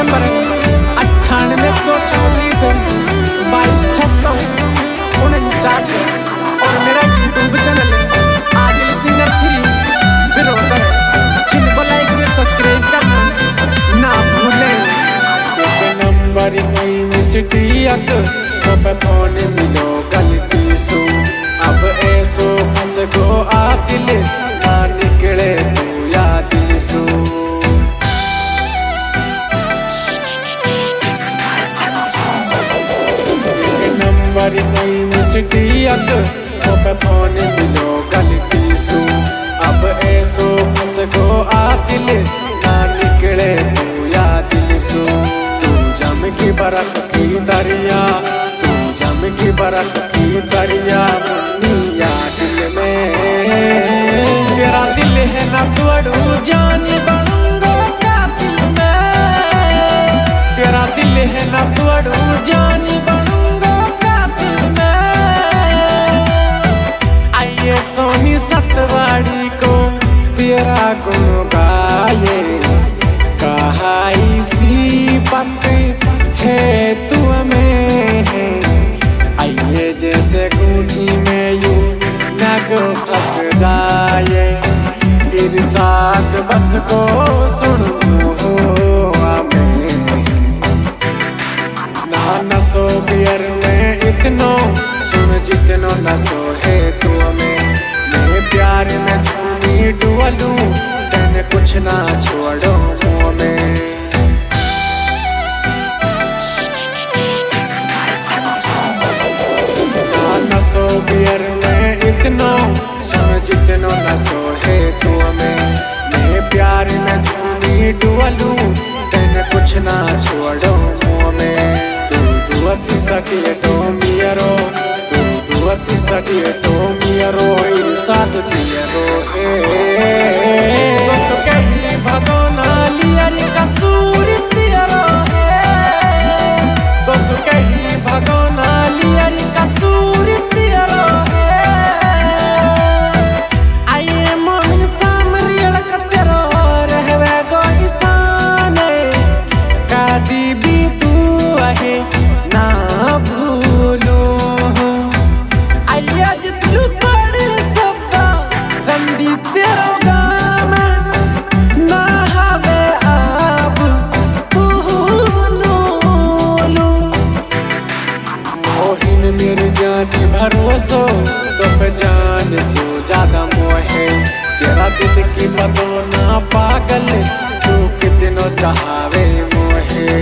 Number 98 134 22 649 और मेरा YouTube channel Adil singer 3 बिरोदर, जिनको लाइक से सब्सक्राइब करना ना भूलें। एक नंबर नहीं मिस्टी पे फोन मिलो गलती सो, अब ऐसो फंस गो आदिल ना निकले तू या दिल सो। नंबर नहीं मिस्टी पे फोन मिलो गलती सो, अब ऐसो फंस गो आदिल ना निकले तू या दिल सो। तू जम की बर्फ की दरिया, तू जम की बर्फ की दरिया मुन्निया दिल में। तेरा दिल है ना तोड़ू जानी बनूंगा क्या दिल में, तेरा दिल है ना तोड़ू जानी बनूंगा क्या दिल में। आइए सोनी सतवाड़ी को तेरा गुण गाए, कहा इसी बात है तू में है। आइए जैसे गूंगी में यूं नग फंस जाए, इरशाद बस को सुनूं ना नसो बियर में इतनो सुन जितनो नसो है तू में। मैं प्यार में झूमी डुअलूं तेने कुछ ना छोड़ो मुँह में। ना नसो बियर में इतनो सुन जितनो नसो है तू में। मैं प्यार में झूमी डुअलूं तेने कुछ ना छोड़ो मुँह में। तू दुआसी सटिए तो मियरो, तू दुआसी सटिए तो मियरो इरशाद दियरो है। तो कहीं भगोना लियर कसूर तेरो है, तो कहीं भगोना लियर कसूर तेरो है। आइए मोमिन सामरियल कतेरो रहवे गो ईसान, कादी भी तू है ना भूलो। आइए जितलू पड़ सबका रंदी तेरो गाम ना हवे अब तू नूलू। मोहिन मेरी जान भरोसो तो पे जान सो ज्यादा मोहे। तेरा दिल की बदोना पागल तू कितनो चाहवे मोहे।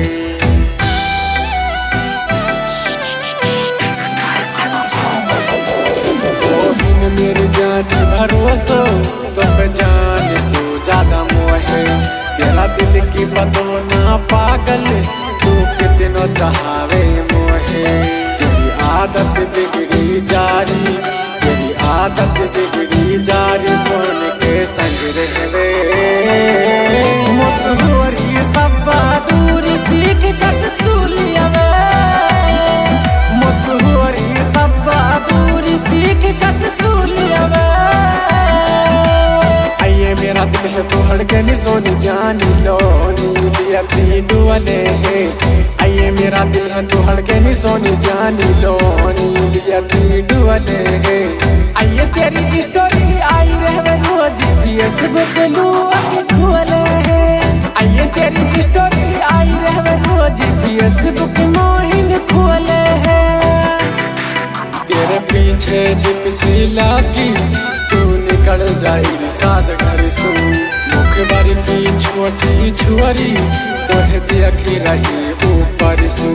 मोहिन मेरी जान भरोसो तो पे जान सो ज्यादा मोहे। तेरा दिल की बदोना पागल तू कितनो चाहवे मोहे। तेरी आदत बिगड़ी जारी, तेरी आदत बिगड़ी जारी कौन के संग रहवे। मुसहुरी सब दूरी सीख कस सूलियावे, मुसहुरी सब दूरी सीख कस सूलियावे। आइए मेरा दिल है तो हड़के नी सोनी जानी लो नीलिया ती डुअले है। आइए मेरा दिल है तो हड़के नी सोनी जानी लो नीलिया ती डुअले है। आइए तेरी स्टोरी आई रहवे रोज फेसबुक लू आके खुले है। आइए तेरी स्टोरी आई रहवे रोज फेसबुक मोहिन खुले है। तेरे पीछे जिप्सी लागी तू निकल जाए इरशाद घर सू। मुख बारी की छोटी छुअरी तोहे देखी रही ऊपर सू।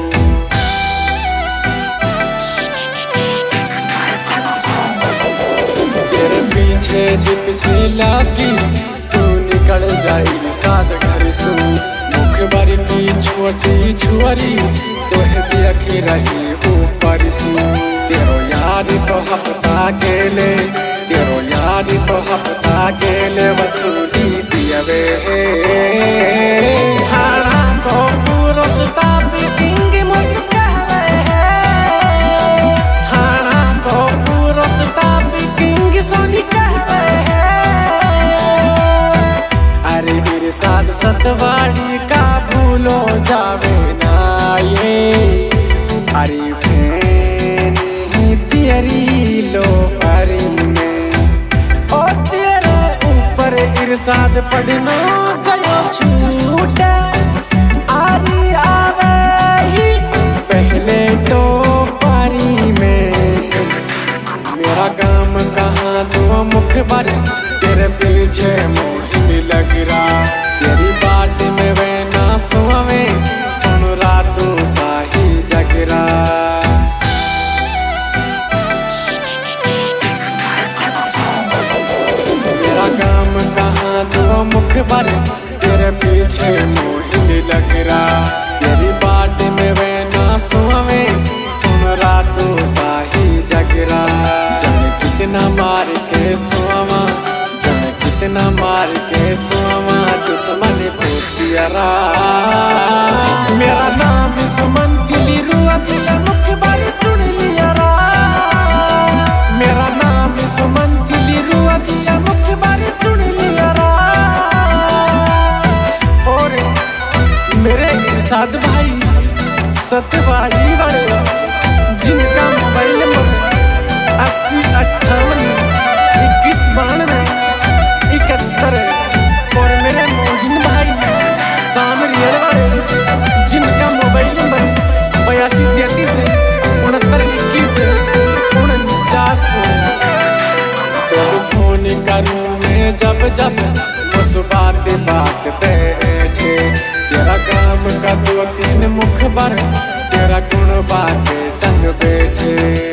तेरे पीछे जिप्सी लागी तू निकल जाए इरशाद घर सू। मुख बारी की छोटी छुअरी तोहे देखी रही ऊपर सू। तेरो यार तो हफ्ता गेले, तेरो यार तो हफ्ता गेले वसूली दियवे। खाना को पूरो सुता पिटिंग मुस्कावे है, खाना को पूरो सुता पिटिंग सोनी कहवे है। अरे इरशाद सतवाड़ी का भूलो इरशाद पढ़नो गयो छूट आरी आवे ही पहले तो पारी में। मेरा काम कहाँ तो मुखबर तेरे पीछे मोहिनी लग रहा। तेरी बात में वे ना सुवे सुन रातों साही जगरा। मेरा काम कहाँ तो मुखबर तेरे पीछे मोहिनी लग रहा। तेरी बात में वे ना सुवे सुन रातों साही जगरा। जन कितना मार के सुवा जन कितना मार के सुवा दुश्मन को दियरा। मेरा नाम सुमन दिली रुआ दिया मुखबर सुन लिया रा। मेरा नाम सुमन दिली रुआ दिया मुखबर सुन लिया रा। और मेरे इरशाद भाई सत्यवादी बड़े जिनका मोबाइल नंबर 8058219271। और मेरे मोहिन भाई सामरियल वाले जिनका मोबाइल नंबर 8233692149। तो फोन करूँ मैं जब जब उस बात पे बैठे। तेरा काम का 2-3 मुखबर तेरा गुण बातें संग बैठे।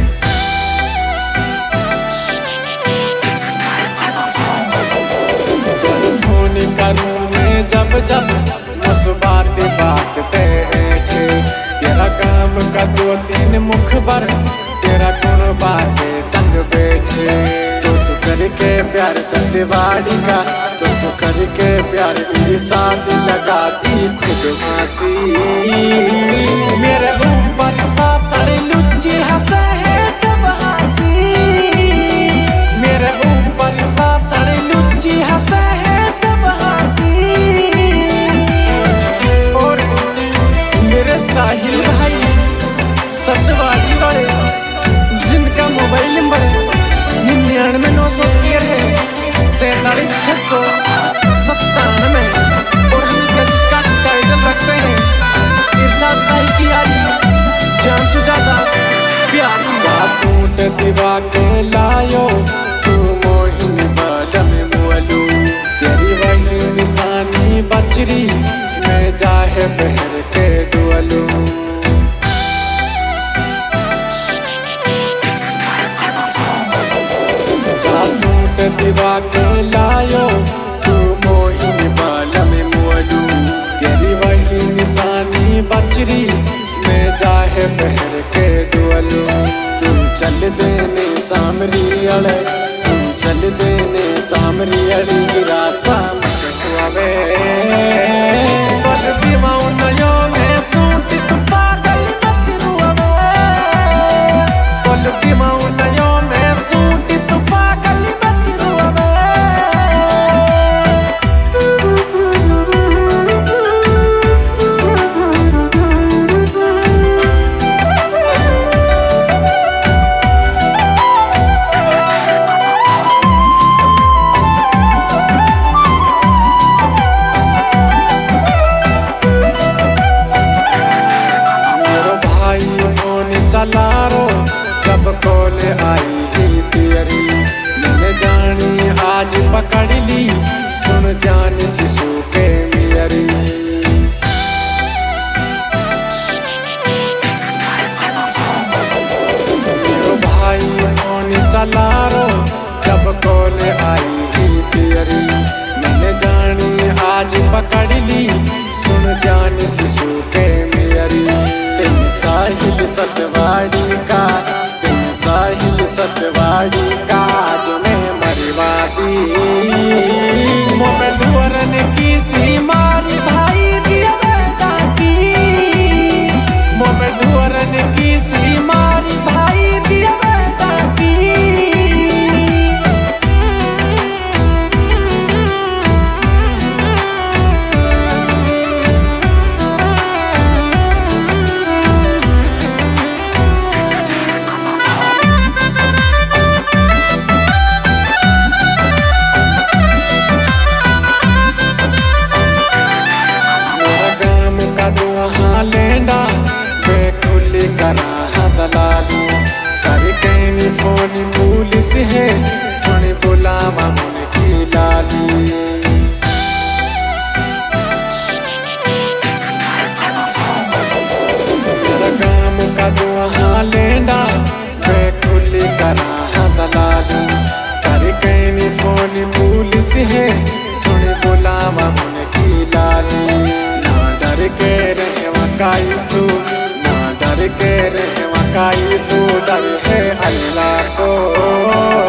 फोन करूँ मैं जब जब उस बात पे बैठे। तेरा काम का 2-3 मुखबर तेरा गुण बातें संग बैठे। तो सुकर के प्यार सत्यवादी का तो सुकर के प्यार इरशाद लगाती खुद फांसी। मेरे ऊपर सातड़ लुच्ची हंसे है सब हंसी। मेरे ऊपर सातड़ लुच्ची हंसे है सब हंसी। और मेरे साहिल भाई सत्यवादी वाले जिनका मोबाइल नंबर 9993 है 47 697। और हम इसका सिक्का टाइटल रखते हैं इरशाद भाई की यारी जान से ज्यादा प्यारी। सूट दिवा के लायो तू मोहिनी बाल में मुअलू। तेरी वही निशानी बचरी मैं जाहे बहर के डुअलू। दिवा के लायो तू मोहिनी बाल में मुअलू। तेरी वही निशानी बचरी मैं जाहे बहर के डुअलू। तू चल देने सामरी अड़े तू चल देने सामरी अड़ी गिरा सामत हुआवे। तोल दिमाऊ नयो में सूट तू पागल मत रुआवे। तोल दिमाऊ नयो में सूट तू पागल चलारो। जब कॉल आई ही तेरी मैंने जानी आज पकड़ ली सुन जान शिशु के मेरी। मेरो भाई फोन चलारो। जब कॉल आई ही तेरी मैंने जानी आज पकड़ ली सुन जान शिशु के मेरी। साहिल सत्यवादी का साहिल सत्यवादी का जो मैं मरवादी। मोमे धुरन की सी मारी भाई दिया बेटा की। मोमे धुरन की सी मारी भाई दिया बेटा की। सुनी बुलावा उनकी लाली। काम का दुआ लेना मैं खुली करा दलाली। करके नी फोन पुलिस है सुन बुलावा उनकी लाली। ना डर के रहे वकाई सू, ना डर के रहे वकाई सू, डर है अल्लाह को।